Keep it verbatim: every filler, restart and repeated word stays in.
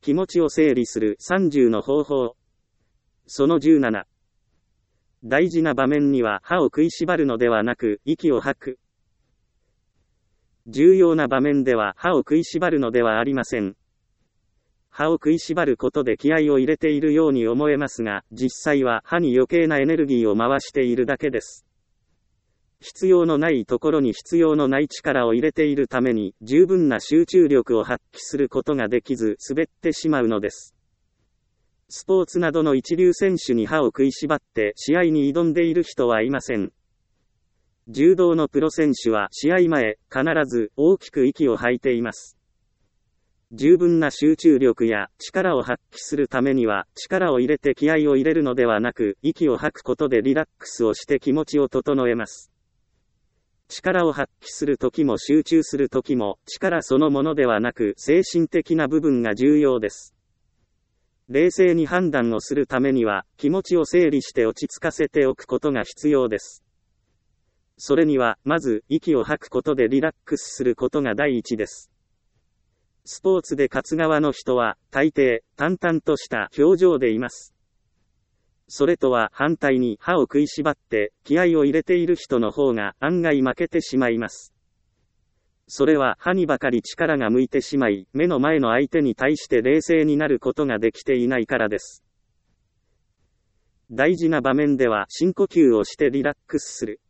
気持ちを整理するさんじゅうの方法。そのじゅうなな。大事な場面には歯を食いしばるのではなく、息を吐く。重要な場面では歯を食いしばるのではありません。歯を食いしばることで気合を入れているように思えますが、実際は歯に余計なエネルギーを回しているだけです。必要のないところに必要のない力を入れているために、十分な集中力を発揮することができず、滑ってしまうのです。スポーツなどの一流選手に歯を食いしばって試合に挑んでいる人はいません。柔道のプロ選手は試合前、必ず大きく息を吐いています。十分な集中力や力を発揮するためには、力を入れて気合を入れるのではなく、息を吐くことでリラックスをして気持ちを整えます。力を発揮するときも集中するときも、力そのものではなく精神的な部分が重要です。冷静に判断をするためには、気持ちを整理して落ち着かせておくことが必要です。それには、まず、息を吐くことでリラックスすることが第一です。スポーツで勝つ側の人は、大抵、淡々とした表情でいます。それとは反対に歯を食いしばって気合を入れている人の方が案外負けてしまいます。それは歯にばかり力が向いてしまい、目の前の相手に対して冷静になることができていないからです。大事な場面では深呼吸をしてリラックスする。